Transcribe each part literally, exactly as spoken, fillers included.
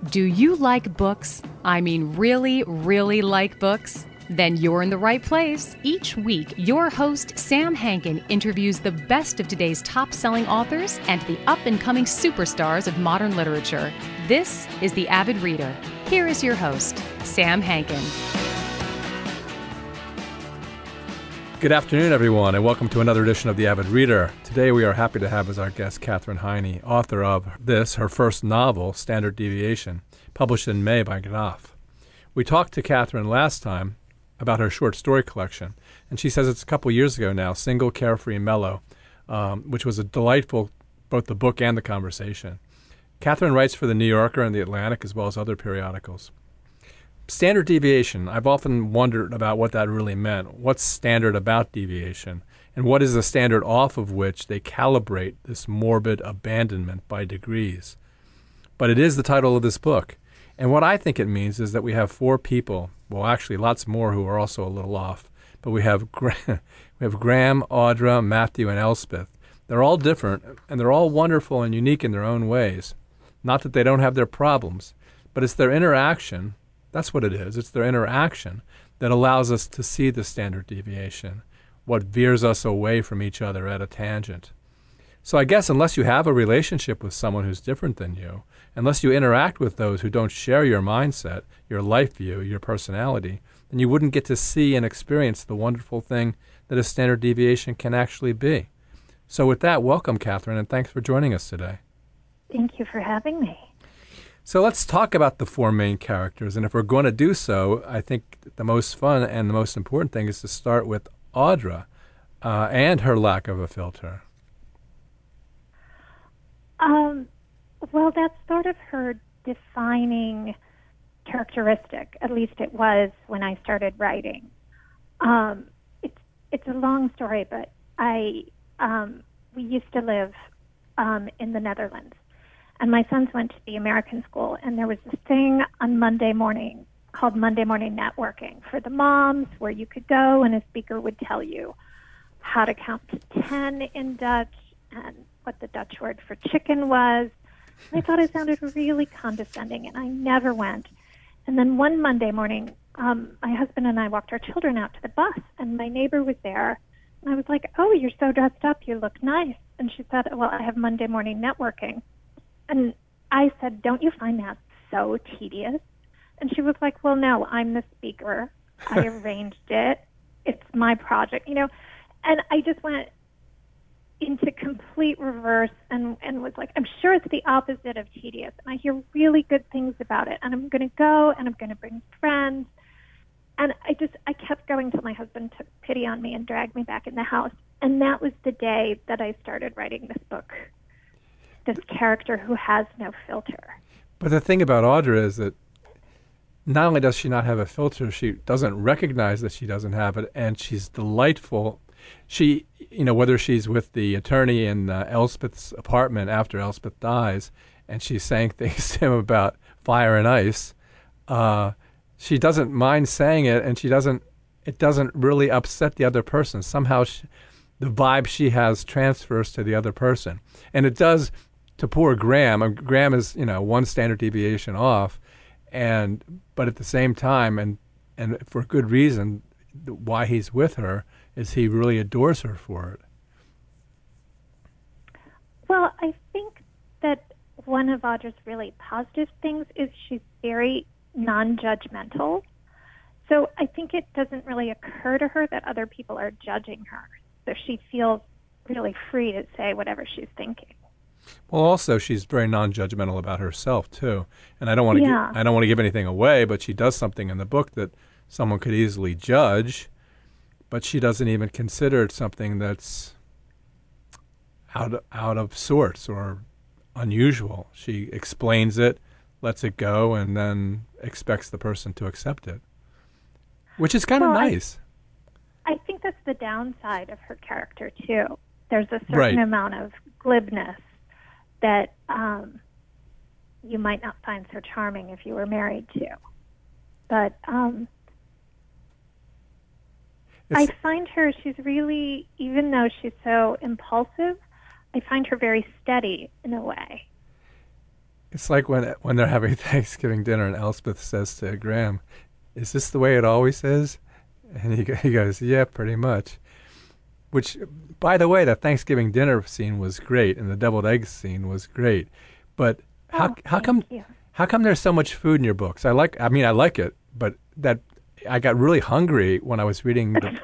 Do you like books? I mean, really, really like books? Then you're in the right place. Each week, your host, Sam Hankin, interviews the best of today's top-selling authors and the up-and-coming superstars of modern literature. This is The Avid Reader. Here is your host, Sam Hankin. Good afternoon, everyone, and welcome to another edition of The Avid Reader. Today we are happy to have as our guest Katherine Heiny, author of this, her first novel, Standard Deviation, published in May by Knopf. We talked to Katherine last time about her short story collection, and she says it's a couple years ago now, Single, Carefree, Mellow, um, which was a delightful, both the book and the conversation. Katherine writes for The New Yorker and The Atlantic, as well as other periodicals. Standard deviation, I've often wondered about what that really meant. What's standard about deviation? And what is the standard off of which they calibrate this morbid abandonment by degrees? But it is the title of this book. And what I think it means is that we have four people, well, actually lots more who are also a little off, but we have Gra- we have Graham, Audra, Matthew, and Elspeth. They're all different, and they're all wonderful and unique in their own ways. Not that they don't have their problems, but it's their interaction. That's what it is. It's their interaction that allows us to see the standard deviation, what veers us away from each other at a tangent. So I guess unless you have a relationship with someone who's different than you, unless you interact with those who don't share your mindset, your life view, your personality, then you wouldn't get to see and experience the wonderful thing that a standard deviation can actually be. So with that, welcome, Katherine, and thanks for joining us today. Thank you for having me. So let's talk about the four main characters, and if we're going to do so, I think the most fun and the most important thing is to start with Audra uh, and her lack of a filter. Um, well, that's sort of her defining characteristic, at least it was when I started writing. Um, it's it's a long story, but I um, we used to live um, in the Netherlands. And my sons went to the American school, and there was this thing on Monday morning called Monday Morning Networking for the moms, where you could go and a speaker would tell you how to count to ten in Dutch and what the Dutch word for chicken was. And I thought it sounded really condescending, and I never went. And then one Monday morning, um, my husband and I walked our children out to the bus, and my neighbor was there. And I was like, "Oh, you're so dressed up. You look nice." And she said, "Well, I have Monday Morning Networking." And I said, "Don't you find that so tedious?" And she was like, "Well, no, I'm the speaker. I arranged it. It's my project, you know." And I just went into complete reverse and, and was like, I'm sure it's the opposite of tedious. And I hear really good things about it. And I'm going to go and I'm going to bring friends. And I just, I kept going till my husband took pity on me and dragged me back in the house. And that was the day that I started writing this book. This character who has no filter. But the thing about Audra is that not only does she not have a filter, she doesn't recognize that she doesn't have it, and she's delightful. She, you know, whether she's with the attorney in uh, Elspeth's apartment after Elspeth dies, and she's saying things to him about fire and ice, uh, she doesn't mind saying it, and she doesn't. It doesn't really upset the other person. Somehow, she, the vibe she has transfers to the other person, and it does. To poor Graham, and Graham is, you know, one standard deviation off, and but at the same time, and and for good reason, why he's with her is he really adores her for it. Well, I think that one of Audra's really positive things is she's very non-judgmental. So I think it doesn't really occur to her that other people are judging her. So she feels really free to say whatever she's thinking. Well, also she's very non-judgmental about herself too, and I don't want to yeah. gi- I don't want to give anything away, but she does something in the book that someone could easily judge, but she doesn't even consider it something that's out of, out of sorts or unusual. She explains it, lets it go, and then expects the person to accept it, which is kind of well, nice. I, I think that's the downside of her character too. There's a certain Right. amount of glibness that um, you might not find so charming if you were married to. But um, I find her, she's really, even though she's so impulsive, I find her very steady in a way. It's like when when they're having Thanksgiving dinner and Elspeth says to Graham, "Is this the way it always is?" And he he goes, "Yeah, pretty much." Which, by the way, the Thanksgiving dinner scene was great, and the deviled eggs scene was great. But how Oh, how thank come you. how come there's so much food in your books? I like. I mean, I like it, but that I got really hungry when I was reading the.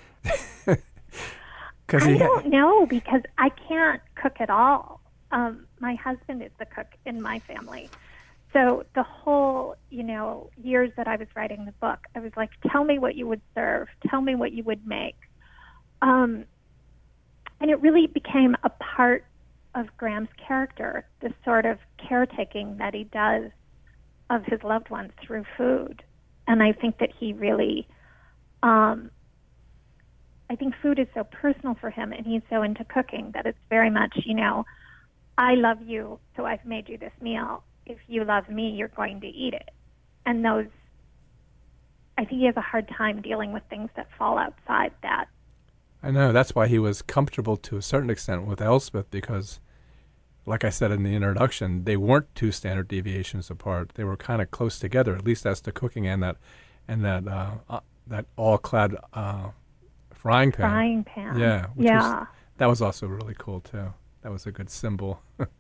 Because I he ha- don't know because I can't cook at all. Um, my husband is the cook in my family. So the whole, you know, years that I was writing the book, I was like, tell me what you would serve. Tell me what you would make. Um, and it really became a part of Graham's character, this sort of caretaking that he does of his loved ones through food. And I think that he really, um, I think food is so personal for him, and he's so into cooking that it's very much, you know, I love you, so I've made you this meal. If you love me, you're going to eat it. And those, I think he has a hard time dealing with things that fall outside that. I know that's why he was comfortable to a certain extent with Elspeth because, like I said in the introduction, they weren't two standard deviations apart. They were kind of close together, at least as to cooking and that and that uh, uh, that all-clad uh, frying pan. Frying pan. Yeah, which yeah. was, that was also really cool too. That was a good symbol.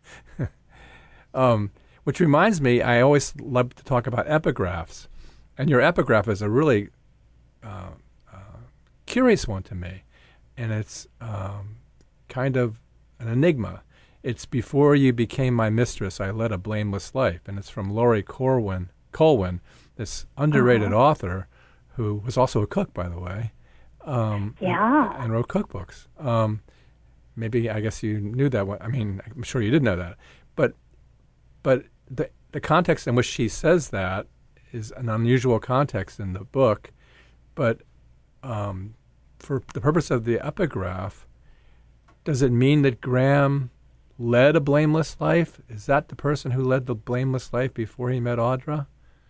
um, which reminds me, I always love to talk about epigraphs, and your epigraph is a really uh, uh, curious one to me. And it's um, kind of an enigma. It's "Before you became my mistress, I led a blameless life," and it's from Laurie Corwin, Colwin, this underrated Uh-huh. author who was also a cook, by the way, um, Yeah. and, and wrote cookbooks. Um, maybe I guess you knew that one. I mean, I'm sure you did know that, but but the the context in which she says that is an unusual context in the book, but. Um, For the purpose of the epigraph, does it mean that Graham led a blameless life? Is that the person who led the blameless life before he met Audra?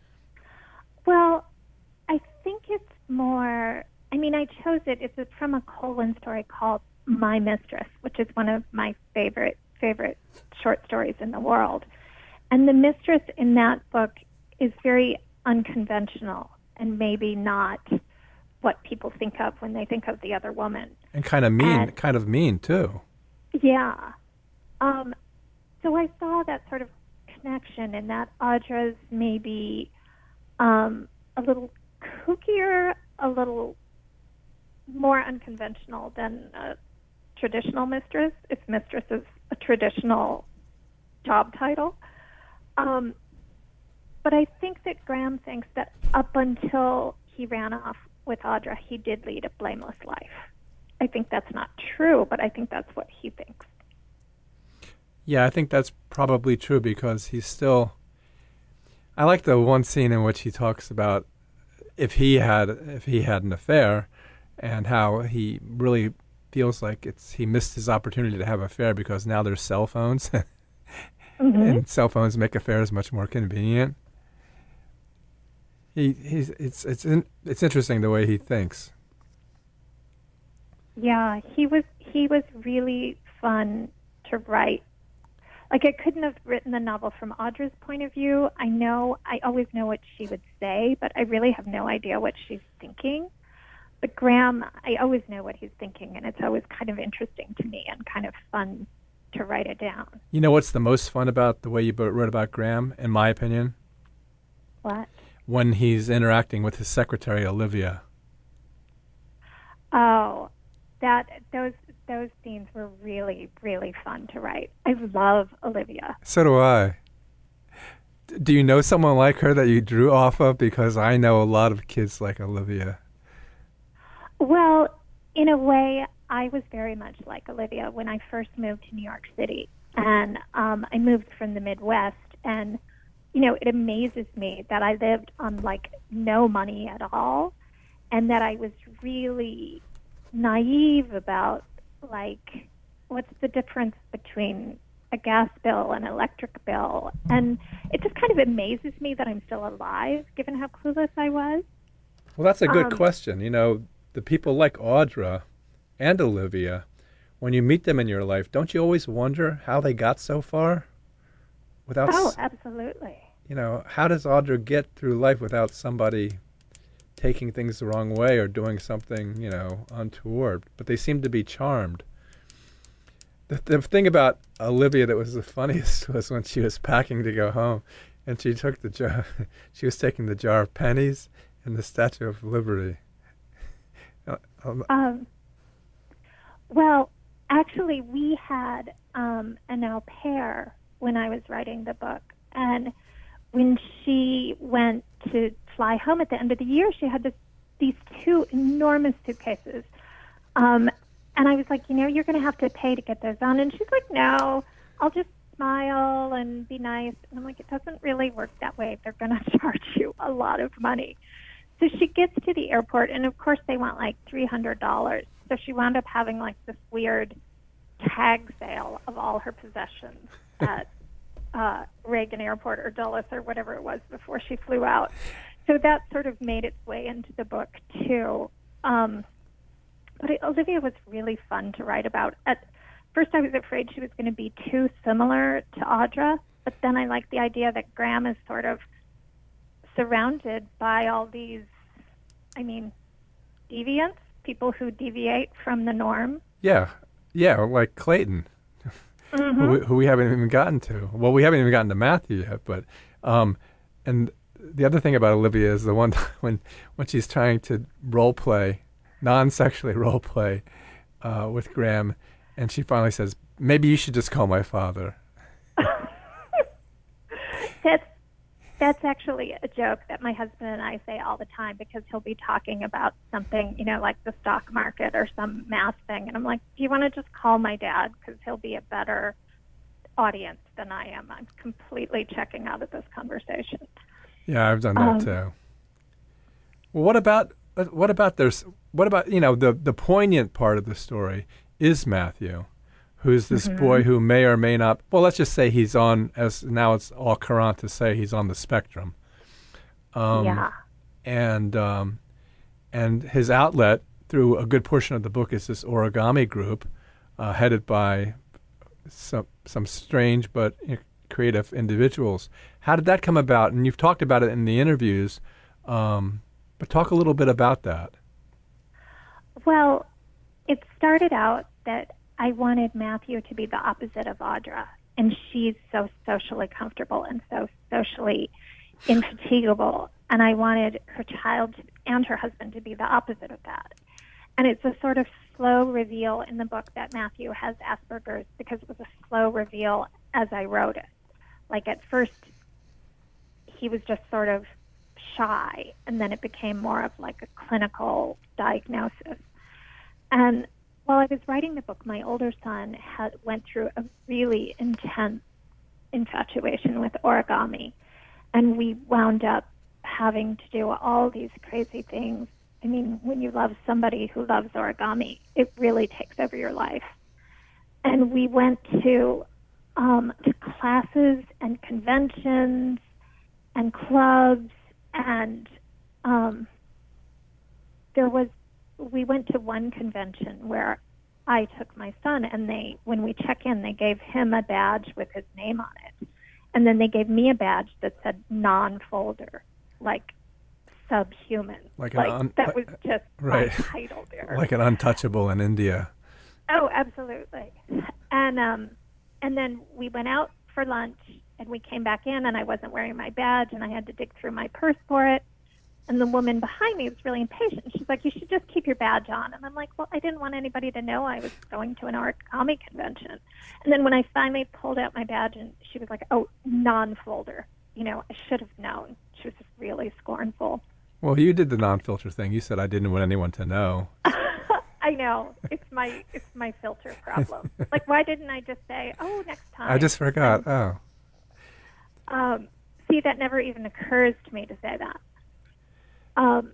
Well, I think it's more, I mean, I chose it. It's from a Colwin story called My Mistress, which is one of my favorite, favorite short stories in the world. And the mistress in that book is very unconventional and maybe not what people think of when they think of the other woman. And kind of mean, And, kind of mean too. yeah. Um, so I saw that sort of connection in that Audra's maybe um, a little kookier, a little more unconventional than a traditional mistress, if mistress is a traditional job title. Um, but I think that Graham thinks that up until he ran off with Audra, he did lead a blameless life. I think that's not true, but I think that's what he thinks. Yeah, I think that's probably true because he's still. I like the one scene in which he talks about if he had if he had an affair, and how he really feels like it's he missed his opportunity to have an affair because now there's cell phones, Mm-hmm. and cell phones make affairs much more convenient. He he's it's it's in, it's interesting the way he thinks. Yeah, he was he was really fun to write. Like, I couldn't have written the novel from Audra's point of view. I know I always know what she would say, but I really have no idea what she's thinking. But Graham, I always know what he's thinking, and it's always kind of interesting to me and kind of fun to write it down. You know what's the most fun about the way you bo- wrote about Graham, in my opinion? What? When he's interacting with his secretary, Olivia. Oh, that those those scenes were really, really fun to write. I love Olivia. So do I. D- do you know someone like her that you drew off of? Because I know a lot of kids like Olivia. Well, in a way, I was very much like Olivia when I first moved to New York City. And um, I moved from the Midwest. And, you know, it amazes me that I lived on, like, no money at all. And that I was really naive about, like, what's the difference between a gas bill and an electric bill. And it just kind of amazes me that I'm still alive, given how clueless I was. Well, that's a good Um, question. You know, the people like Audra and Olivia, when you meet them in your life, don't you always wonder how they got so far? without. Oh, s- absolutely. You know, how does Audra get through life without somebody taking things the wrong way or doing something, you know, untoward? But they seem to be charmed. The, the thing about Olivia that was the funniest was when she was packing to go home, and she took the jar. She was taking the jar of pennies and the Statue of Liberty. Uh, um, Um, well, actually, we had um, an au pair when I was writing the book, and when she went to fly home at the end of the year, she had this, these two enormous suitcases. Um, and I was like, you know, you're going to have to pay to get those on. And she's like, no, I'll just smile and be nice. And I'm like, it doesn't really work that way. They're going to charge you a lot of money. So she gets to the airport, and of course they want like three hundred dollars. So she wound up having like this weird tag sale of all her possessions at uh, Reagan Airport or Dulles or whatever it was before she flew out. So that sort of made its way into the book too. Um, but it, Olivia was really fun to write about. At first I was afraid she was going to be too similar to Audra, but then I liked the idea that Graham is sort of surrounded by all these, I mean, deviants, people who deviate from the norm. yeah, yeah, like Clayton, Mm-hmm. who, we- who we haven't even gotten to. Well, we haven't even gotten to Matthew yet, but um, and the other thing about Olivia is the one when when she's trying to role play, non-sexually role play uh, with Graham, and she finally says, "Maybe you should just call my father." That's that's actually a joke that my husband and I say all the time, because he'll be talking about something, you know, like the stock market or some math thing, and I'm like, do you want to just call my dad, because he'll be a better audience than I am. I'm completely checking out of this conversation. Yeah, I've done that Um, too. Well, what about what about there's what about you know the the poignant part of the story is Matthew, who's this Mhm. boy who may or may not. Well, let's just say he's on, as now it's all current to say he's on the spectrum. Um, yeah. and um, and his outlet through a good portion of the book is this origami group, uh, headed by some some strange but you know, creative individuals. How did that come about? And you've talked about it in the interviews, um, but talk a little bit about that. Well, it started out that I wanted Matthew to be the opposite of Audra, and she's so socially comfortable and so socially infatigable, and I wanted her child to, and her husband to be the opposite of that. And it's a sort of slow reveal in the book that Matthew has Asperger's, because it was a slow reveal as I wrote it. Like at first, he was just sort of shy, and then it became more of like a clinical diagnosis. And while I was writing the book, my older son had went through a really intense infatuation with origami, and we wound up having to do all these crazy things. I mean, when you love somebody who loves origami, it really takes over your life. And we went to um, to classes and conventions and clubs, and um, there was. We went to one convention where I took my son, and they, when we check in, they gave him a badge with his name on it, and then they gave me a badge that said non-folder, like subhuman. Like an like un- that was just right. my title there. Like an untouchable in India. Oh, absolutely. And um, and then we went out for lunch, and we came back in, and I wasn't wearing my badge, and I had to dig through my purse for it. And the woman behind me was really impatient. She's like, you should just keep your badge on. And I'm like, well, I didn't want anybody to know I was going to an origami convention. And then when I finally pulled out my badge, and she was like, oh, non-folder. You know, I should have known. She was just really scornful. Well, you did the non-filter thing. You said I didn't want anyone to know. I know. It's my it's my filter problem. Like, why didn't I just say, oh, next time? I just forgot. Oh. Um, see, that never even occurs to me to say that. Um,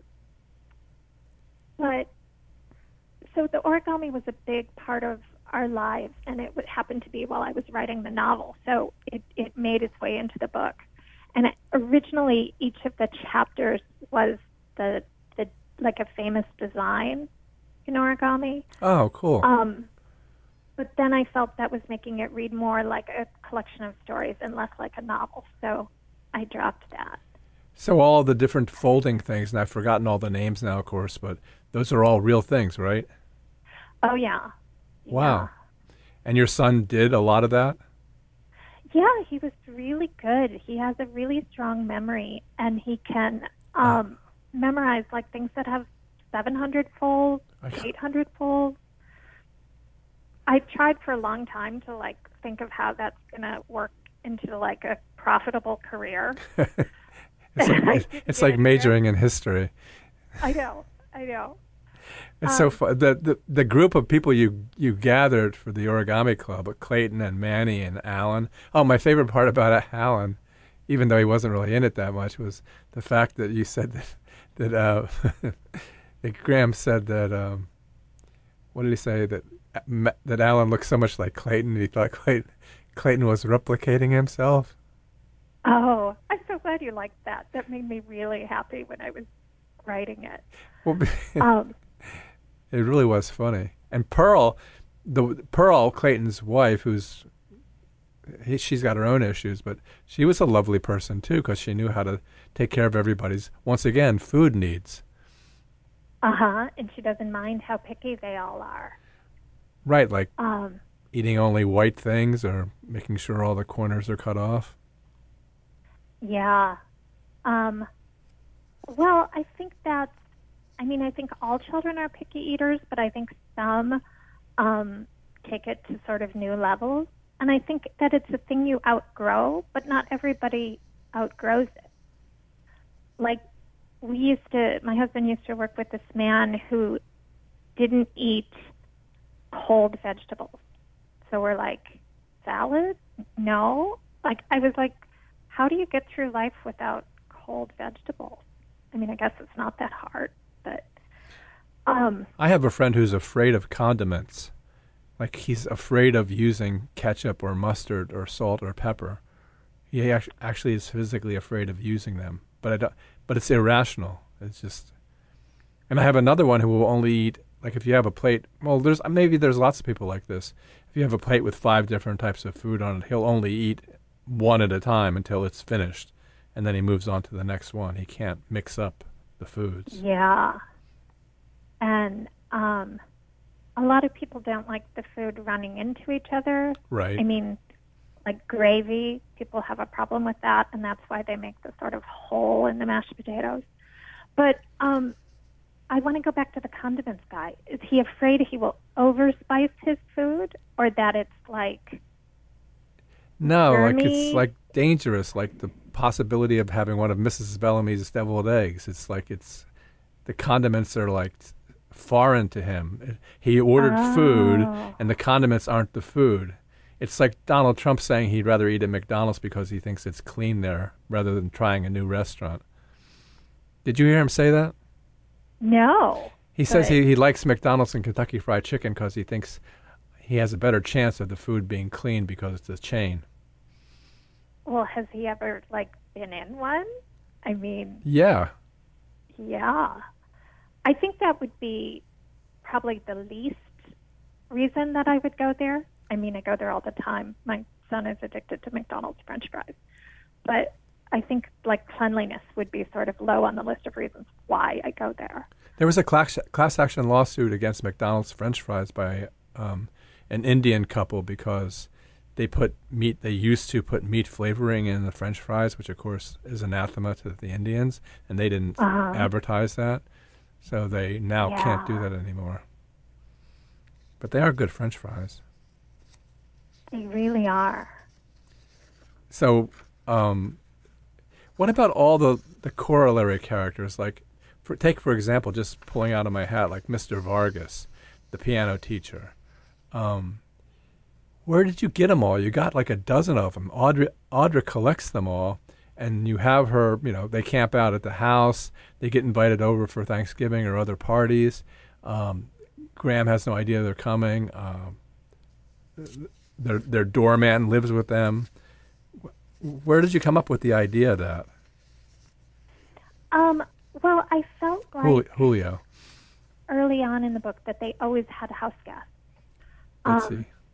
but so the origami was a big part of our lives, and it would happen to be while I was writing the novel. So it, it made its way into the book. And it, originally, each of the chapters was the the like a famous design in origami. Oh, cool. Um, but then I felt that was making it read more like a collection of stories and less like a novel, so I dropped that. So all the different folding things, and I've forgotten all the names now, of course, but those are all real things, right? Oh, yeah. Wow. Yeah. And your son did a lot of that? Yeah, he was really good. He has a really strong memory, and he can um, uh, memorize like things that have seven hundred folds, eight hundred folds. I tried for a long time to like think of how that's going to work into like a profitable career. It's like, it's like majoring in history. I know, I know. It's um, so fun. The, the the group of people you you gathered for the origami club, Clayton and Manny and Alan. Oh, my favorite part about Alan, even though he wasn't really in it that much, was the fact that you said that that, uh, that Graham said that. Um, what did he say that that Alan looked so much like Clayton? He thought Clayton Clayton was replicating himself. Oh, I'm so glad you liked that. That made me really happy when I was writing it. Well, um, it really was funny. And Pearl, the Pearl, Clayton's wife, who's he, she's got her own issues, but she was a lovely person too because she knew how to take care of everybody's, once again, food needs. Uh-huh, and she doesn't mind how picky they all are. Right, like um, eating only white things or making sure all the corners are cut off. Yeah. Um, well, I think that's, I mean, I think all children are picky eaters, but I think some um, take it to sort of new levels. And I think that it's a thing you outgrow, but not everybody outgrows it. Like, we used to, my husband used to work with this man who didn't eat cold vegetables. So we're like, salad? No. Like, I was like, how do you get through life without cold vegetables? I mean, I guess it's not that hard, but... Um, I have a friend who's afraid of condiments. Like, he's afraid of using ketchup or mustard or salt or pepper. He actually is physically afraid of using them. But I don't, but it's irrational. It's just... And I have another one who will only eat... Like, if you have a plate... Well, there's maybe there's lots of people like this. If you have a plate with five different types of food on it, he'll only eat one at a time until it's finished, and then he moves on to the next one. He can't mix up the foods. Yeah. And um, a lot of people don't like the food running into each other. Right. I mean, like gravy, people have a problem with that, and that's why they make the sort of hole in the mashed potatoes. But um, I want to go back to the condiments guy. Is he afraid he will overspice his food, or that it's like... No, Germy? like it's like dangerous, like the possibility of having one of Missus Bellamy's deviled eggs. It's like it's the condiments are like foreign to him. He ordered oh. food, and the condiments aren't the food. It's like Donald Trump saying he'd rather eat at McDonald's because he thinks it's clean there rather than trying a new restaurant. Did you hear him say that? No. He says he, he likes McDonald's and Kentucky Fried Chicken because he thinks he has a better chance of the food being clean because it's a chain. Well, has he ever, like, been in one? I mean... Yeah. Yeah. I think that would be probably the least reason that I would go there. I mean, I go there all the time. My son is addicted to McDonald's French fries. But I think, like, cleanliness would be sort of low on the list of reasons why I go there. There was a class, class action lawsuit against McDonald's French fries by um, an Indian couple because they put meat, they used to put meat flavoring in the French fries, which, of course, is anathema to the Indians, and they didn't uh-huh. advertise that. So they now yeah. can't do that anymore. But they are good French fries. They really are. So, um, what about all the, the corollary characters? Like, for, take, for example, just pulling out of my hat, like Mister Vargas, the piano teacher. Um, where did you get them all? You got like a dozen of them. Audrey, Audra collects them all, and you have her, you know, they camp out at the house. They get invited over for Thanksgiving or other parties. Um, Graham has no idea they're coming. Um, their, their doorman lives with them. Where did you come up with the idea of that? Um, well, I felt like Julio. early on in the book that they always had house guests. Let's um, see.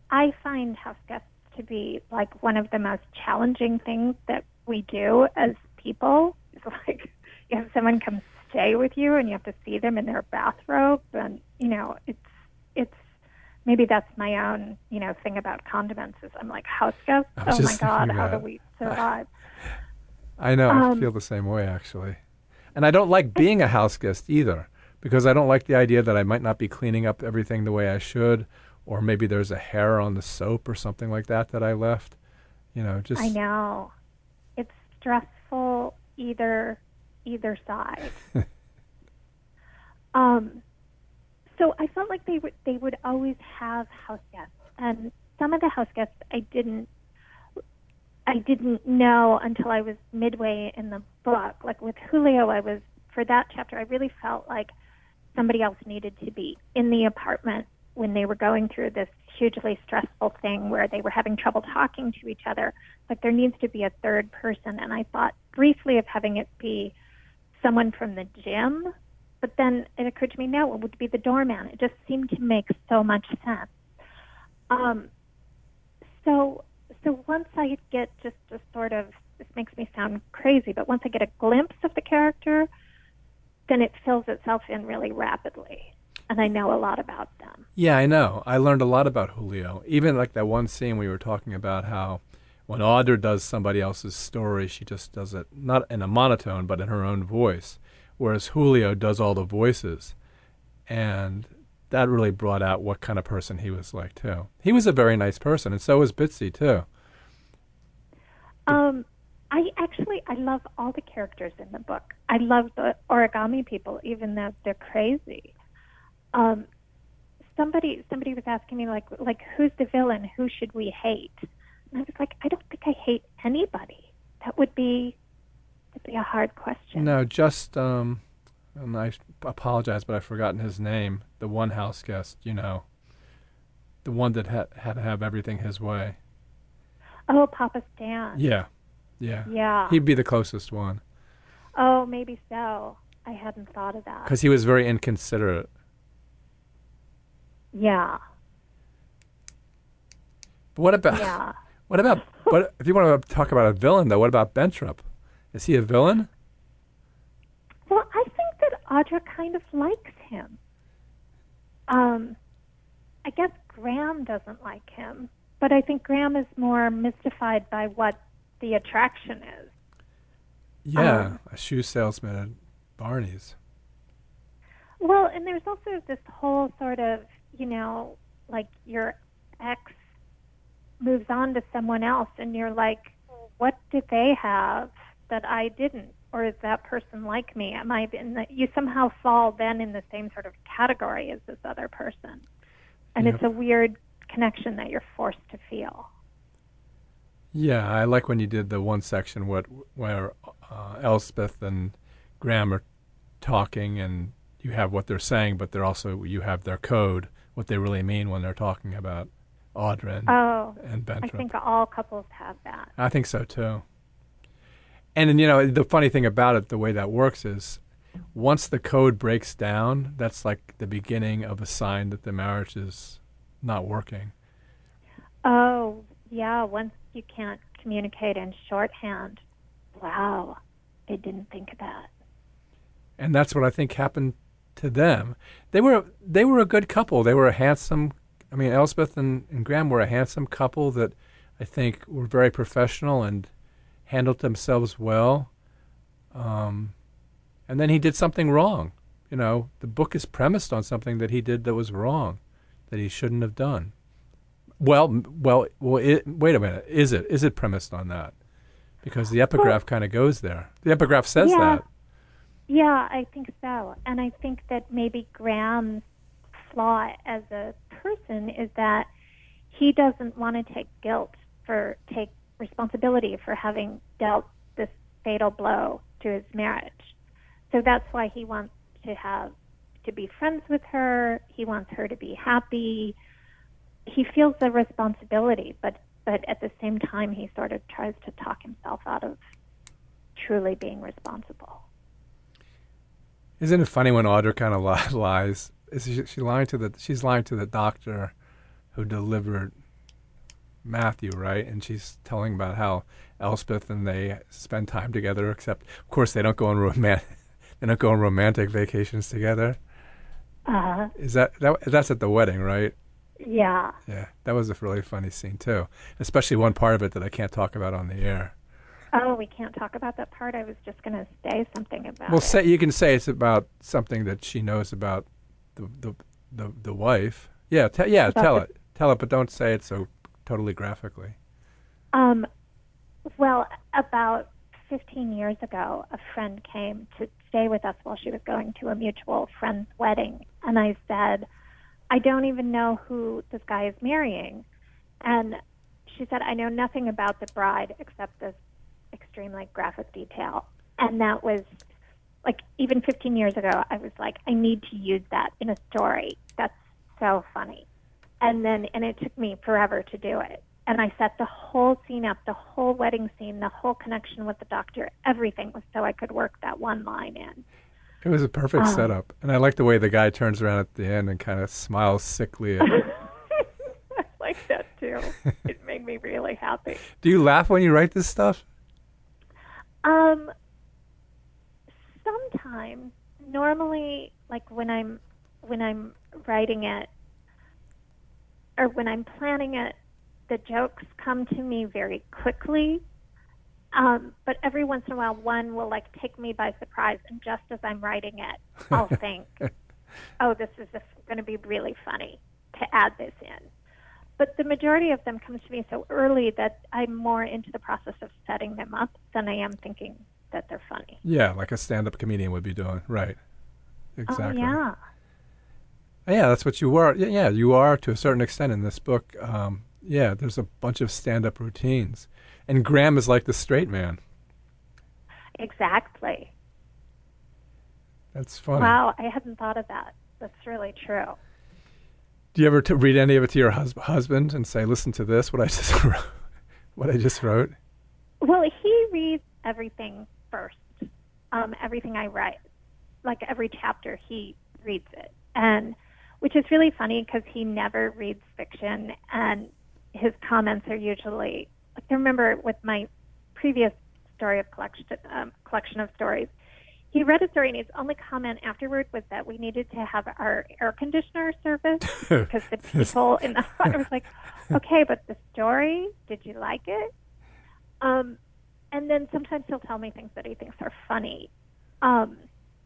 I find house guests to be like one of the most challenging things that we do as people. It's like you have someone come stay with you and you have to see them in their bathrobe, and you know, it's it's maybe that's my own, you know, thing about condiments is I'm like, house guests? Oh my God, how do we survive? I know, um, I feel the same way actually. And I don't like being a house guest either, because I don't like the idea that I might not be cleaning up everything the way I should, or maybe there's a hair on the soap or something like that that I left. You know, just I know. It's stressful either either side. um, so I felt like they would they would always have house guests, and some of the house guests I didn't I didn't know until I was midway in the book. Like with Julio, I was for that chapter. I really felt like somebody else needed to be in the apartment when they were going through this hugely stressful thing where they were having trouble talking to each other. Like there needs to be a third person. And I thought briefly of having it be someone from the gym, but then it occurred to me, no, it would be the doorman. It just seemed to make so much sense. Um, so, so once I get just a sort of, this makes me sound crazy, but once I get a glimpse of the character, then it fills itself in really rapidly. And I know a lot about them. Yeah, I know. I learned a lot about Julio. Even like that one scene we were talking about how when Audra does somebody else's story, she just does it not in a monotone, but in her own voice, whereas Julio does all the voices. And that really brought out what kind of person he was like, too. He was a very nice person, and so was Bitsy, too. Um, I actually, I love all the characters in the book. I love the origami people, even though they're crazy. Um, somebody, somebody was asking me, like, like, who's the villain? Who should we hate? And I was like, I don't think I hate anybody. That would be, that'd be a hard question. No, just, um, and I apologize, but I've forgotten his name. The one house guest, you know, the one that had had to have everything his way. Oh, Papa Stan. Yeah, yeah. Yeah. He'd be the closest one. Oh, maybe so. I hadn't thought of that. Because he was very inconsiderate. Yeah. But what about, yeah. what about, what, if you want to talk about a villain, though, what about Bentrup? Is he a villain? Well, I think that Audra kind of likes him. Um, I guess Graham doesn't like him, but I think Graham is more mystified by what the attraction is. Yeah, um, a shoe salesman at Barney's. Well, and there's also this whole sort of, you know, like your ex moves on to someone else, and you're like, what did they have that I didn't? Or is that person like me? Am I in the, you somehow fall then in the same sort of category as this other person. And Yep. it's a weird connection that you're forced to feel. Yeah, I like when you did the one section what, where uh, Elspeth and Graham are talking, and you have what they're saying, but they're also, you have their code, what they really mean when they're talking about Audra and, Oh, and Bentrup. I think all couples have that. I think so, too. And, and, you know, the funny thing about it, the way that works is once the code breaks down, that's like the beginning of a sign that the marriage is not working. Oh, yeah, once you can't communicate in shorthand. Wow, I didn't think of that. And that's what I think happened to them. They were they were a good couple. They were a handsome, I mean, Elspeth and, and Graham were a handsome couple that I think were very professional and handled themselves well. Um, and then he did something wrong. You know, the book is premised on something that he did that was wrong, that he shouldn't have done. Well, well, well. It, wait a minute. Is it? Is it premised on that? Because the epigraph well, kind of goes there. The epigraph says yeah, that. Yeah, I think so. And I think that maybe Graham's flaw as a person is that he doesn't want to take guilt for take responsibility for having dealt this fatal blow to his marriage. So that's why he wants to have to be friends with her. He wants her to be happy. He feels the responsibility, but but at the same time, he sort of tries to talk himself out of truly being responsible. Isn't it funny when Audra kind of lies? Is she, she lying to the? She's lying to the doctor who delivered Matthew, right? And she's telling about how Elspeth and they spend time together, except, of course, they don't go on romantic, they don't go on romantic vacations together. Uh, Is that, that that's at the wedding, right? yeah. Yeah, that was a really funny scene, too. Especially one part of it that I can't talk about on the air. Oh, we can't talk about that part. I was just going to say something about Well, it. say you can say it's about something that she knows about the the the, the wife. Yeah, te- yeah, About tell the- it, tell it, but don't say it so totally graphically. Um, well, about fifteen years ago, a friend came to stay with us while she was going to a mutual friend's wedding. And I said, I don't even know who this guy is marrying. And she said, I know nothing about the bride except this extremely graphic detail. And that was, like, even fifteen years ago, I was like, I need to use that in a story. That's so funny. And then, and it took me forever to do it. And I set the whole scene up, the whole wedding scene, the whole connection with the doctor, everything was so I could work that one line in. It was a perfect Um, setup, and I like the way the guy turns around at the end and kind of smiles sickly. At I like that too. It made me really happy. Do you laugh when you write this stuff? Um, sometimes, normally, like when I'm when I'm writing it or when I'm planning it, the jokes come to me very quickly. Um, but every once in a while, one will like take me by surprise, and just as I'm writing it, I'll think, "Oh, this is going to be really funny to add this in." But the majority of them comes to me so early that I'm more into the process of setting them up than I am thinking that they're funny. Yeah, like a stand-up comedian would be doing. Right. Exactly. Oh, yeah. Yeah, that's what you were. Yeah, yeah, you are to a certain extent in this book. Um, yeah, there's a bunch of stand-up routines. And Graham is like the straight man. Exactly. That's funny. Wow, I hadn't thought of that. That's really true. Do you ever t- read any of it to your hus- husband and say, "Listen to this, what I just wrote, what I just wrote"? Well, he reads everything first. Um, everything I write, like every chapter, he reads it, and which is really funny because he never reads fiction, and his comments are usually. Like I remember with my previous story of collection um, collection of stories, he read a story and his only comment afterward was that we needed to have our air conditioner serviced because the people in the I was like, okay, but the story, did you like it? Um, and then sometimes he'll tell me things that he thinks are funny. Um,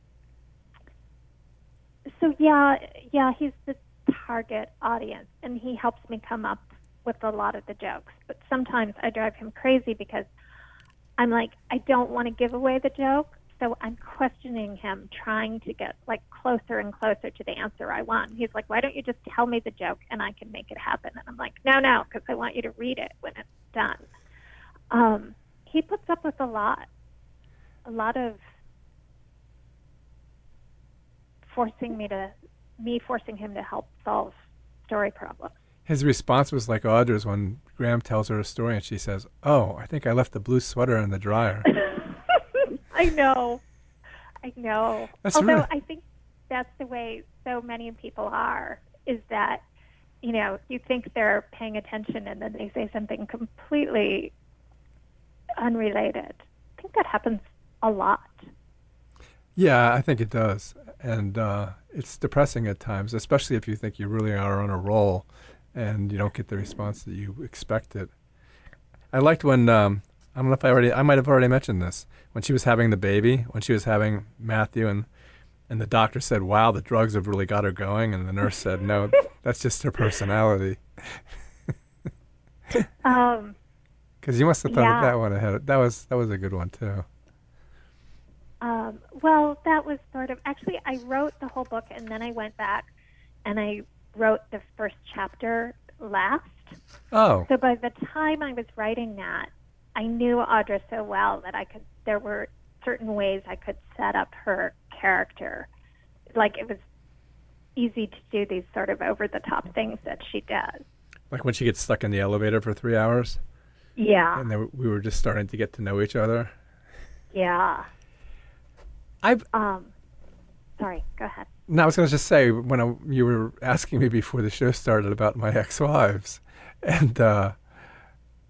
so yeah, yeah, he's the target audience, and he helps me come up with a lot of the jokes. But sometimes I drive him crazy because I'm like, I don't want to give away the joke, so I'm questioning him, trying to get like closer and closer to the answer I want. He's like, why don't you just tell me the joke and I can make it happen? And I'm like, no, no, because I want you to read it when it's done. Um, he puts up with a lot, a lot of forcing me to, me forcing him to help solve story problems. His response was like Audra's when Graham tells her a story and she says, "Oh, I think I left the blue sweater in the dryer." I know. I know. That's Although really- I think that's the way so many people are, is that, you know, you think they're paying attention and then they say something completely unrelated. I think that happens a lot. Yeah, I think it does. And uh, it's depressing at times, especially if you think you really are on a roll and you don't get the response that you expected. I liked when, um, I don't know if I already, I might have already mentioned this, when she was having the baby, when she was having Matthew and, and the doctor said, "Wow, the drugs have really got her going." And the nurse said, "No, that's just her personality." Um, Because you must have thought Yeah. of that one ahead. That was, that was a good one, too. um, well, that was sort of, actually, I wrote the whole book and then I went back and I wrote the first chapter last. Oh, So by the time I was writing that, I knew Audra so well that I could, there were certain ways I could set up her character. Like it was easy to do these sort of over-the-top things that she does. like when she gets stuck in the elevator for three hours Yeah, and then we were just starting to get to know each other. yeah. I've, Um, sorry, go ahead. no, I was going to just say, when I, you were asking me before the show started about my ex-wives, and uh,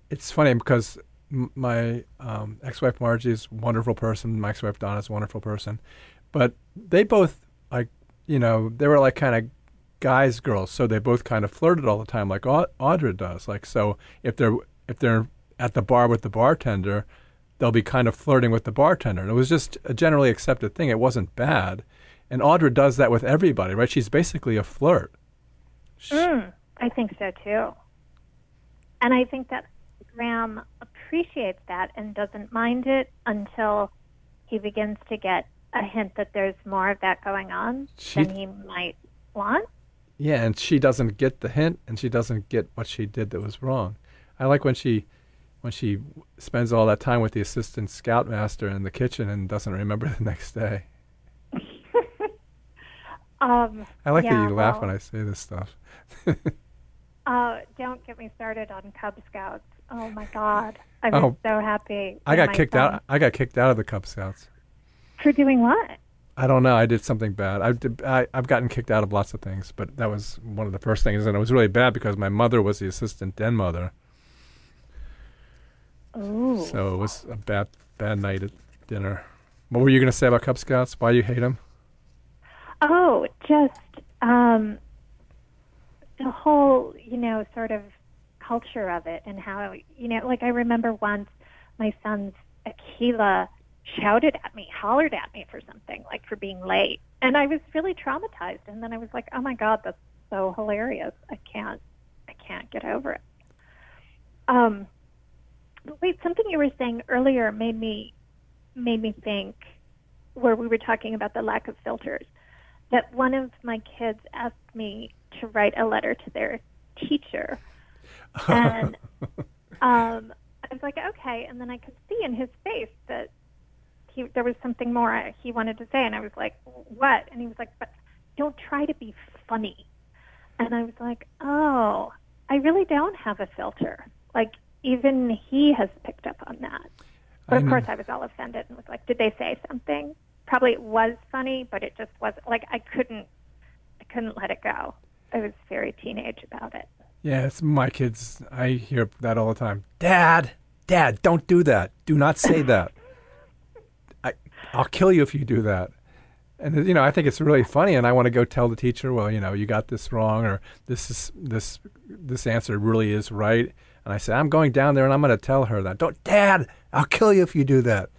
it's funny because m- my um, ex-wife Margie is a wonderful person. My ex-wife Donna is a wonderful person. But they both, like, you know, they were like kind of guys, girls. So they both kind of flirted all the time, like Au- Audra does. Like, so if they're if they're at the bar with the bartender, they'll be kind of flirting with the bartender. And it was just a generally accepted thing. It wasn't bad. And Audra does that with everybody, right? She's basically a flirt. She, mm, I think so too. And I think that Graham appreciates that and doesn't mind it until he begins to get a hint that there's more of that going on she, than he might want. Yeah, and she doesn't get the hint, and she doesn't get what she did that was wrong. I like when she when she spends all that time with the assistant scoutmaster in the kitchen and doesn't remember the next day. um, I like yeah, that you laugh well, when I say this stuff. uh, don't get me started on Cub Scouts. Oh my God, I was Oh, so happy. I when got my kicked son- out. I got kicked out of the Cub Scouts. For doing what? I don't know. I did something bad. I did, I, I've gotten kicked out of lots of things, but that was one of the first things, and it was really bad because my mother was the assistant den mother. Ooh. So it was a bad, bad night at dinner. What were you going to say about Cub Scouts? Why you hate them? Oh, just um, the whole, you know, sort of culture of it and how, you know, like I remember once my son's Akila shouted at me, hollered at me for something, like for being late. And I was really traumatized. And then I was like, oh my God, that's so hilarious. I can't, I can't get over it. Um, but wait, something you were saying earlier made me, made me think, where we were talking about the lack of filters, that one of my kids asked me to write a letter to their teacher. And um, I was like, okay. And then I could see in his face that he, there was something more he wanted to say. And I was like, what? And he was like, but don't try to be funny. And I was like, oh, I really don't have a filter. Like, even he has picked up on that. But of course I was all offended and was like, did they say something? Probably it was funny, but it just wasn't, like, I couldn't, I couldn't let it go. I was very teenage about it. Yeah, it's my kids. I hear that all the time. Dad, Dad, don't do that. Do not say that. I, I'll kill you if you do that. And you know, I think it's really funny, and I want to go tell the teacher, well, you know, you got this wrong, or this is this this answer really is right. And I say, I'm going down there, and I'm going to tell her that. Don't, Dad, I'll kill you if you do that.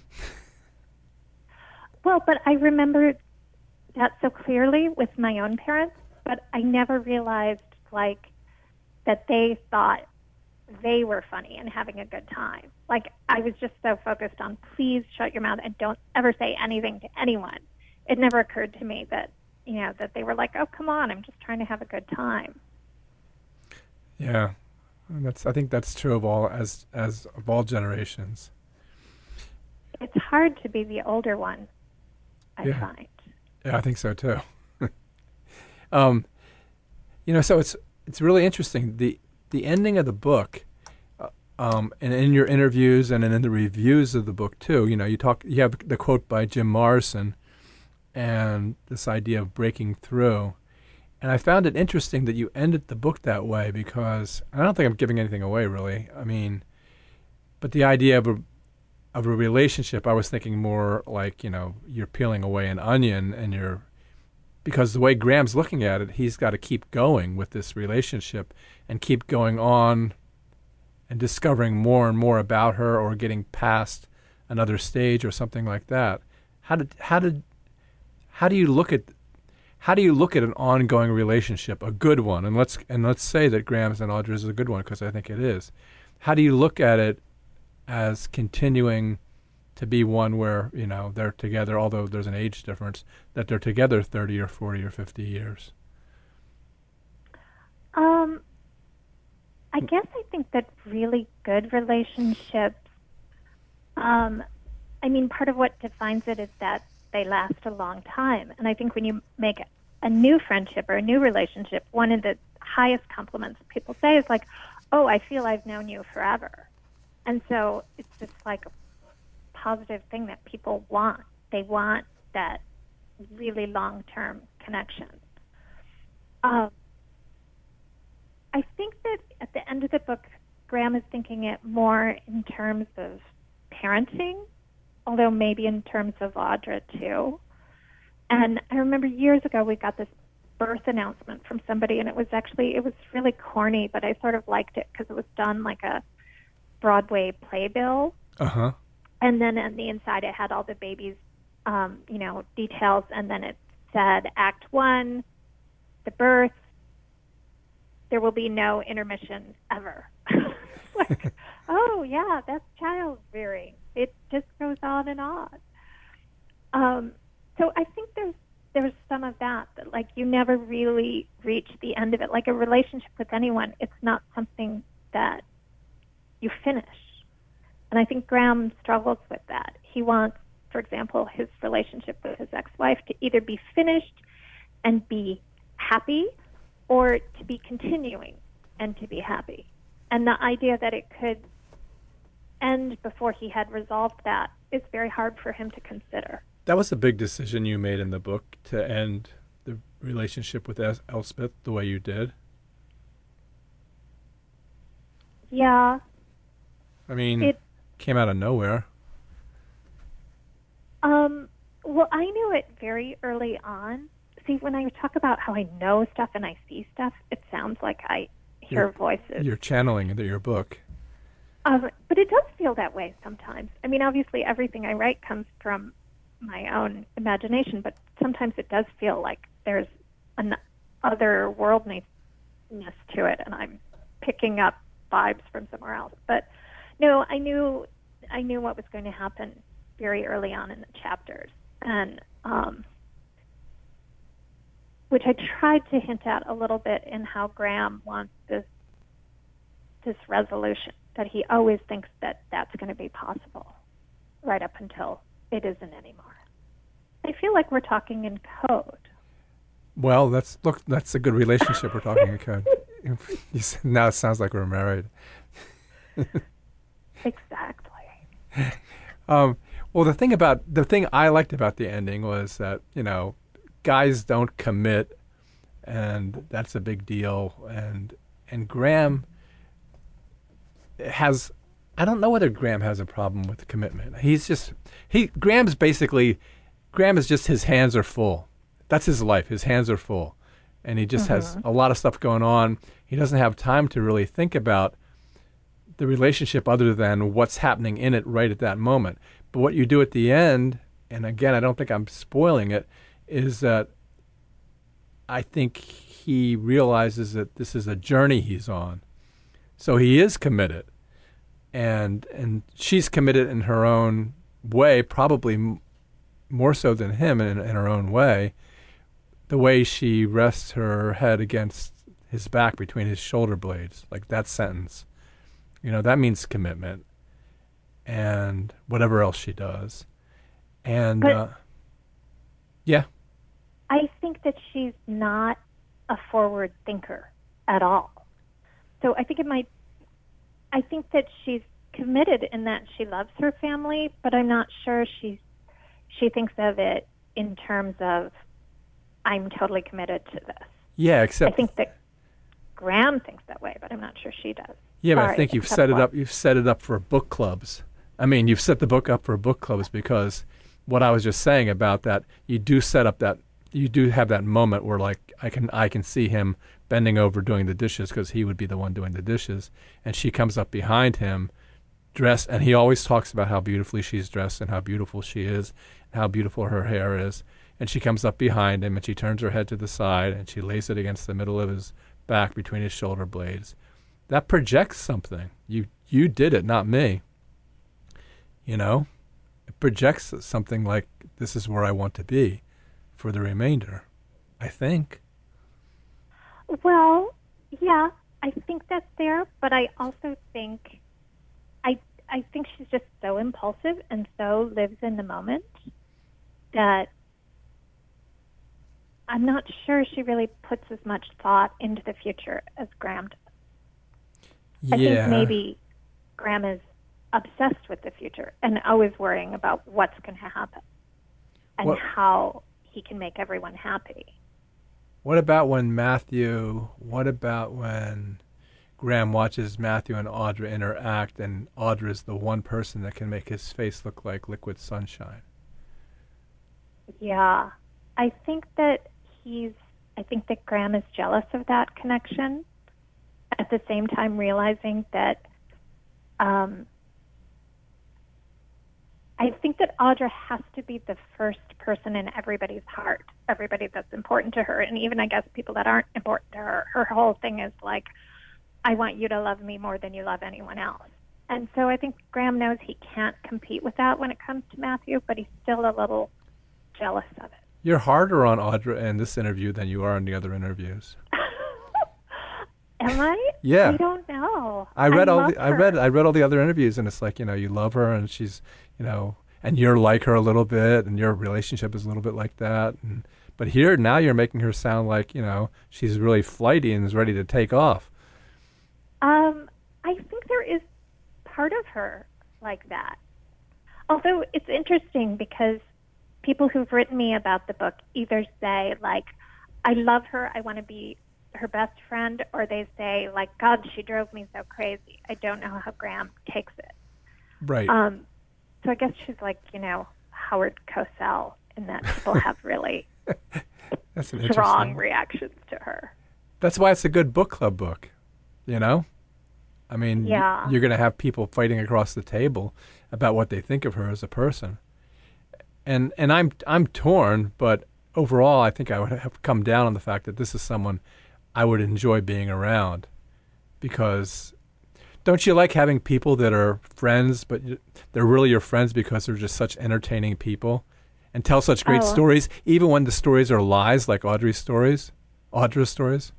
Well, but I remember that so clearly with my own parents, but I never realized, like, that they thought they were funny and having a good time. Like, I was just so focused on, please shut your mouth and don't ever say anything to anyone. It never occurred to me that, you know, that they were like, oh, come on, I'm just trying to have a good time. Yeah, that's. I think that's true of all as as of all generations. It's hard to be the older one, I Yeah. find. Yeah, I think so too. um, you know, so it's it's really interesting. The the ending of the book, uh, um, and in your interviews and in the reviews of the book too. You know, you talk. You have the quote by Jim Morrison, and this idea of breaking through. And I found it interesting that you ended the book that way because I don't think I'm giving anything away, really. I mean, but the idea of a of a relationship, I was thinking more like, you know, you're peeling away an onion and you're, because the way Graham's looking at it, he's got to keep going with this relationship and keep going on and discovering more and more about her or getting past another stage or something like that. How did how did how do you look at how do you look at an ongoing relationship, a good one? And let's and let's say that Graham's and Audra's is a good one because I think it is. How do you look at it as continuing to be one where, you know, they're together, although there's an age difference, that they're together thirty or forty or fifty years? Um, I guess I think that really good relationships, um, I mean, part of what defines it is that they last a long time. And I think when you make a new friendship or a new relationship, one of the highest compliments people say is like, oh, I feel I've known you forever. And so it's just like a positive thing that people want. They want that really long-term connection. Um, I think that at the end of the book, Graham is thinking it more in terms of parenting, although maybe in terms of Audra too. And I remember years ago we got this birth announcement from somebody, and it was actually, it was really corny, but I sort of liked it because it was done like a Broadway playbill. Uh-huh. And then on the inside it had all the baby's, um, you know, details, and then it said Act One, the birth, there will be no intermission ever. Like, oh yeah, that's child rearing. It just goes on and on. Um, so I think there's there's some of that, that like you never really reach the end of it. Like a relationship with anyone, it's not something that you finish. And I think Graham struggles with that. He wants, for example, his relationship with his ex-wife to either be finished and be happy, or to be continuing and to be happy. And the idea that it could end before he had resolved that is very hard for him to consider. That was a big decision you made in the book, to end the relationship with Es- Elspeth the way you did. Yeah. I mean, it came out of nowhere. Um, well, I knew it very early on. See, when I talk about how I know stuff and I see stuff, it sounds like I hear You're- voices. You're channeling into your book. Um, but it does feel that way sometimes. I mean, obviously, everything I write comes from my own imagination, but sometimes it does feel like there's an otherworldliness to it, and I'm picking up vibes from somewhere else. But no, I knew I knew what was going to happen very early on in the chapters, and um, which I tried to hint at a little bit in how Graham wants this this resolution, that he always thinks that that's going to be possible right up until it isn't anymore. I feel like we're talking in code. Well, that's look. That's a good relationship we're talking in code. You said, now it sounds like we're married. Exactly. Um, well, the thing about the thing I liked about the ending was that, you know, guys don't commit, and that's a big deal. And and Graham has, I don't know whether Graham has a problem with commitment. He's just he Graham's basically Graham is just, his hands are full. That's his life. His hands are full, and he just mm-hmm. has a lot of stuff going on. He doesn't have time to really think about the relationship other than what's happening in it right at that moment. But what you do at the end, and again, I don't think I'm spoiling it, is that I think he realizes that this is a journey he's on. So he is committed, and and she's committed in her own way, probably m- more so than him in, in her own way. The way she rests her head against his back between his shoulder blades, like that sentence. You know, that means commitment, and whatever else she does. And, but uh, yeah. I think that she's not a forward thinker at all. So I think it might, I think that she's committed in that she loves her family, but I'm not sure she's, she thinks of it in terms of, I'm totally committed to this. Yeah, except I think that Graham thinks that way, but I'm not sure she does. Yeah, Sorry, but I think you've set what? it up. You've set it up for book clubs. I mean, you've set the book up for book clubs because what I was just saying about that, you do set up that, you do have that moment where, like, I can I can see him bending over doing the dishes because he would be the one doing the dishes, and she comes up behind him, dressed, and he always talks about how beautifully she's dressed and how beautiful she is, and how beautiful her hair is, and she comes up behind him and she turns her head to the side and she lays it against the middle of his back between his shoulder blades. That projects something. You you did it, not me. You know? It projects something like, this is where I want to be for the remainder, I think. Well, yeah, I think that's there, but I also think, I I think she's just so impulsive and so lives in the moment that I'm not sure she really puts as much thought into the future as Graham does. Yeah. I think maybe Graham is obsessed with the future and always worrying about what's going to happen and what, how he can make everyone happy. What about when Matthew, what about when Graham watches Matthew and Audra interact, and Audra is the one person that can make his face look like liquid sunshine. Yeah. I think that he's, I think that Graham is jealous of that connection, at the same time realizing that um, I think that Audra has to be the first person in everybody's heart, everybody that's important to her, and even, I guess, people that aren't important to her. Her whole thing is like, I want you to love me more than you love anyone else. And so I think Graham knows he can't compete with that when it comes to Matthew, but he's still a little jealous of it. You're harder on Audra in this interview than you are in the other interviews. Am I? Yeah. I don't know. I read I all love the I her. read I read all the other interviews, and it's like, you know, you love her, and she's, you know, and you're like her a little bit, and your relationship is a little bit like that. And but here now you're making her sound like, you know, she's really flighty and is ready to take off. Um, I think there is part of her like that. Although it's interesting because people who've written me about the book either say, like, I love her, I want to be her best friend, or they say, like, God, she drove me so crazy. I don't know how Graham takes it. Right. Um, so I guess she's like, you know, Howard Cosell in that people have really That's an strong interesting. reactions to her. That's why it's a good book club book, you know? I mean, y- Yeah. you're going to have people fighting across the table about what they think of her as a person. And and I'm I'm torn, but overall I think I would have come down on the fact that this is someone I would enjoy being around, because don't you like having people that are friends, but y- they're really your friends because they're just such entertaining people and tell such great Oh. stories, even when the stories are lies, like Audrey's stories, Audra's stories?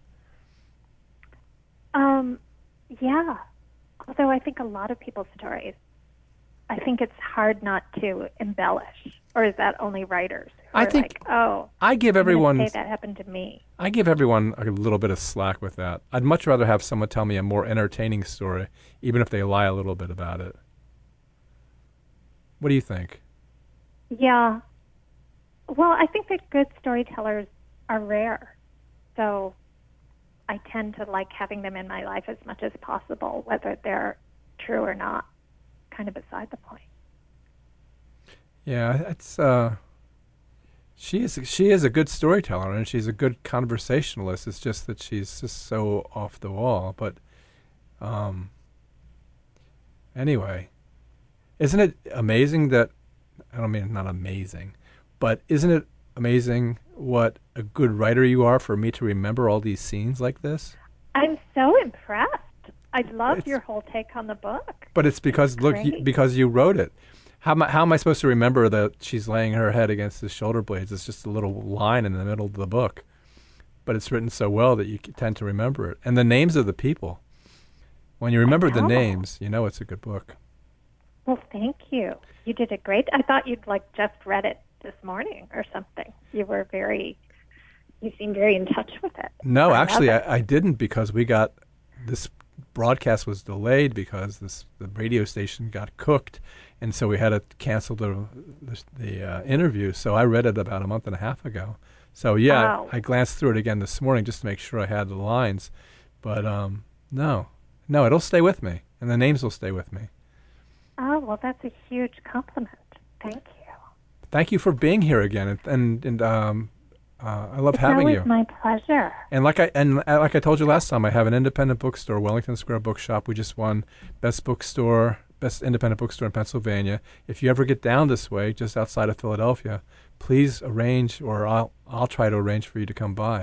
Um, yeah. Although I think a lot of people's stories, I think it's hard not to embellish. Or is that only writers who I are think- like, oh, I give I'm gonna everyone say that happened to me. I give everyone a little bit of slack with that. I'd much rather have someone tell me a more entertaining story, even if they lie a little bit about it. What do you think? Yeah. Well, I think that good storytellers are rare. So I tend to like having them in my life as much as possible, whether they're true or not, kind of beside the point. Yeah, it's uh, she is she is a good storyteller, and she's a good conversationalist. It's just that she's just so off the wall. But um, anyway, isn't it amazing that I don't mean not amazing, but isn't it amazing what a good writer you are for me to remember all these scenes like this? I'm so impressed. I love It's- your whole take on the book. But it's because look, you, Great. because you wrote it. How am I, how am I supposed to remember that she's laying her head against his shoulder blades? It's just a little line in the middle of the book, but it's written so well that you c- tend to remember it. And the names of the people. When you remember the know. names, you know it's a good book. Well, thank you. You did a great. I thought you'd like just read it this morning or something. You were very. You seemed very in touch with it. No, I love actually, it. I, I didn't, because we got this broadcast was delayed because this the radio station got cooked, and so we had to cancel the the, the uh, interview. So I read it about a month and a half ago. So yeah, Wow. I glanced through it again this morning just to make sure I had the lines. But um, no, no, it'll stay with me, and the names will stay with me. Oh, well, that's a huge compliment. Thank you. Thank you for being here again, and and, and um, uh, I love It's having always you. my pleasure. And like I and uh, like I told you last time, I have an independent bookstore, Wellington Square Bookshop. We just won best bookstore, best independent bookstore in Pennsylvania. If you ever get down this way, just outside of Philadelphia, please arrange, or I'll I'll try to arrange for you to come by.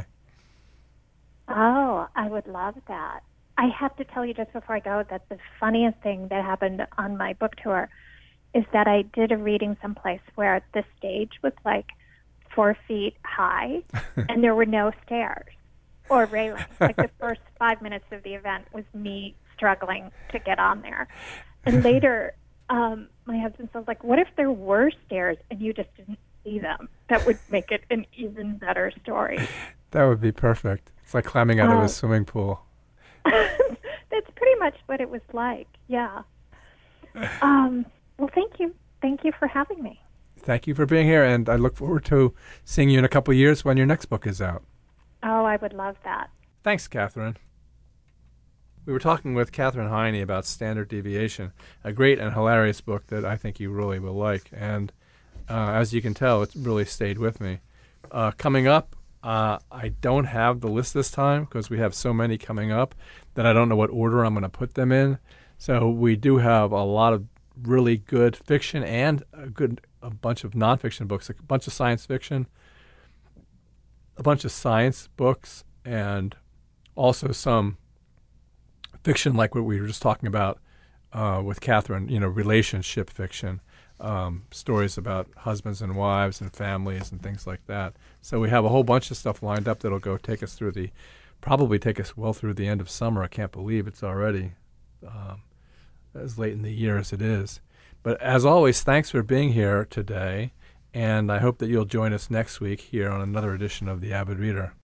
Oh, I would love that. I have to tell you just before I go that the funniest thing that happened on my book tour is that I did a reading someplace where the stage was like four feet high and there were no stairs or railings. Like the first five minutes of the event was me struggling to get on there. And later, um, my husband was like, what if there were stairs and you just didn't see them? That would make it an even better story. That would be perfect. It's like climbing out of Oh. a swimming pool. That's pretty much what it was like. Yeah. Um, well, thank you. Thank you for having me. Thank you for being here, and I look forward to seeing you in a couple of years when your next book is out. Oh, I would love that. Thanks, Catherine. We were talking with Katherine Heine about Standard Deviation, a great and hilarious book that I think you really will like. And uh, as you can tell, it's really stayed with me. Uh, coming up, uh, I don't have the list this time because we have so many coming up that I don't know what order I'm going to put them in. So we do have a lot of really good fiction and a good a bunch of nonfiction books, a bunch of science fiction, a bunch of science books, and also some fiction like what we were just talking about uh, with Katherine, you know, relationship fiction, um, stories about husbands and wives and families and things like that. So we have a whole bunch of stuff lined up that'll go take us through the, probably take us well through the end of summer. I can't believe it's already um, as late in the year as it is. But as always, thanks for being here today, and I hope that you'll join us next week here on another edition of The Avid Reader.